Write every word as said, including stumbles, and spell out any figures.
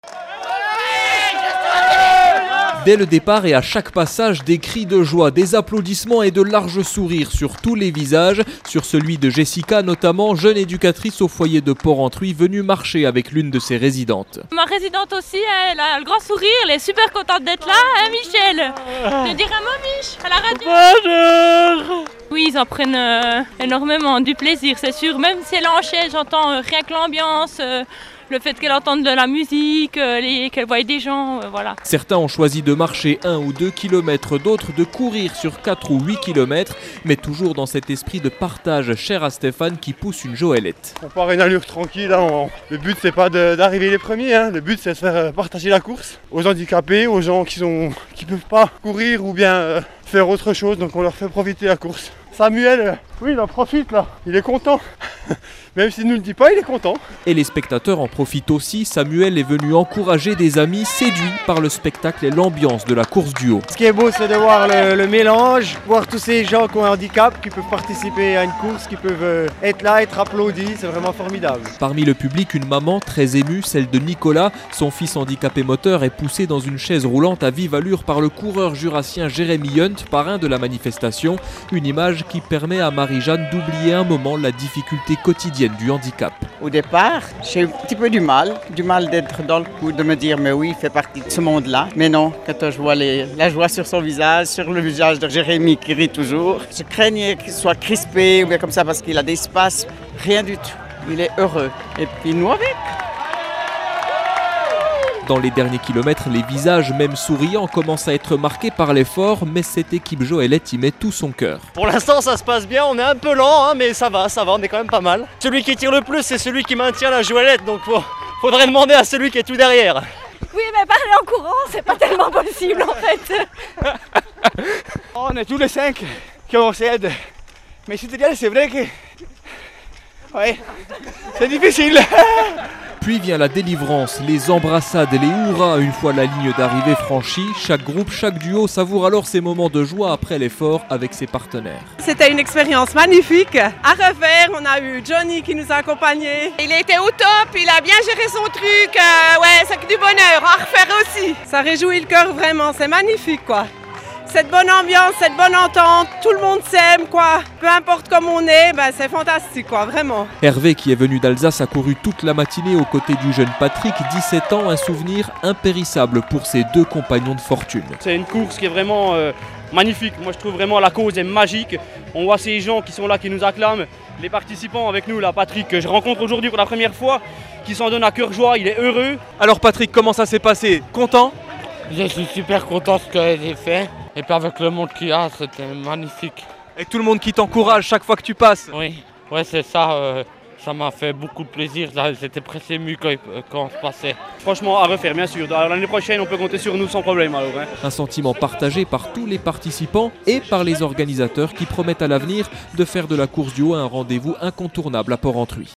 Dès le départ et à chaque passage, des cris de joie, des applaudissements et de larges sourires sur tous les visages. Sur celui de Jessica notamment, jeune éducatrice au foyer de Porrentruy, venue marcher avec l'une de ses résidentes. Ma résidente aussi, elle a le grand sourire, elle est super contente d'être là, hein Michel? Je dirais un mot Mich, à la radio. Bonjour. Oui, ils en prennent euh, énormément du plaisir, c'est sûr. Même si elle est en chaise, j'entends euh, rien que l'ambiance. Euh, Le fait qu'elle entende de la musique, qu'elle voie des gens, euh, voilà. Certains ont choisi de marcher un ou deux kilomètres, d'autres de courir sur quatre ou huit kilomètres, mais toujours dans cet esprit de partage cher à Stéphane qui pousse une Joëlette. On part une allure tranquille, hein, on... le but c'est pas d'arriver les premiers, hein. Le but c'est de faire partager la course aux handicapés, aux gens qui sont qui peuvent pas courir ou bien euh, faire autre chose, donc on leur fait profiter la course. Samuel, oui, il en profite là, il est content. Même s'il ne nous le dit pas, il est content. Et les spectateurs en profitent aussi. Samuel est venu encourager des amis séduits par le spectacle et l'ambiance de la course du haut. Ce qui est beau, c'est de voir le, le mélange, voir tous ces gens qui ont un handicap, qui peuvent participer à une course, qui peuvent être là, être applaudis, c'est vraiment formidable. Parmi le public, une maman très émue, celle de Nicolas. Son fils handicapé moteur est poussé dans une chaise roulante à vive allure par le coureur jurassien Jérémy Hunt, parrain de la manifestation. Une image qui permet à Marie-Jeanne d'oublier un moment la difficulté quotidienne du handicap. Au départ, j'ai un petit peu du mal, du mal d'être dans le coup, de me dire mais oui, il fait partie de ce monde-là. Mais non, quand je vois les, la joie sur son visage, sur le visage de Jérémy qui rit toujours, je craignais qu'il soit crispé ou bien comme ça parce qu'il a des espaces, rien du tout. Il est heureux. Et puis nous avec. Dans les derniers kilomètres, les visages, même souriants, commencent à être marqués par l'effort, mais cette équipe Joëlette y met tout son cœur. Pour l'instant, ça se passe bien, on est un peu lent, hein, mais ça va, ça va, on est quand même pas mal. Celui qui tire le plus, c'est celui qui maintient la Joëlette, donc faut, faudrait demander à celui qui est tout derrière. Oui, mais parler en courant, c'est pas tellement possible en fait. On est tous les cinq qui on s'aide, mais c'est vrai que... Ouais, c'est difficile. Puis vient la délivrance, les embrassades, les hurrahs une fois la ligne d'arrivée franchie. Chaque groupe, chaque duo savoure alors ses moments de joie après l'effort avec ses partenaires. C'était une expérience magnifique. À refaire, on a eu Johnny qui nous a accompagnés. Il était au top, il a bien géré son truc. Euh, ouais, c'est que du bonheur, à refaire aussi. Ça réjouit le cœur vraiment, c'est magnifique quoi. Cette bonne ambiance, cette bonne entente, tout le monde s'aime quoi. Peu importe comme on est, ben c'est fantastique quoi, vraiment. Hervé qui est venu d'Alsace a couru toute la matinée aux côtés du jeune Patrick, dix-sept ans, un souvenir impérissable pour ses deux compagnons de fortune. C'est une course qui est vraiment euh, magnifique, moi je trouve vraiment la cause est magique. On voit ces gens qui sont là, qui nous acclament, les participants avec nous, là Patrick que je rencontre aujourd'hui pour la première fois, qui s'en donne à cœur joie, il est heureux. Alors Patrick, comment ça s'est passé? Content? Je suis super content de ce que j'ai fait. Et puis avec le monde qu'il y a, c'était magnifique. Et tout le monde qui t'encourage chaque fois que tu passes? Oui, ouais, c'est ça. Euh, ça m'a fait beaucoup de plaisir. J'étais presque ému quand, quand on se passait. Franchement, à refaire, bien sûr. L'année prochaine, on peut compter sur nous sans problème. Alors, hein. Un sentiment partagé par tous les participants et par les organisateurs qui promettent à l'avenir de faire de la course du haut un rendez-vous incontournable à Porrentruy.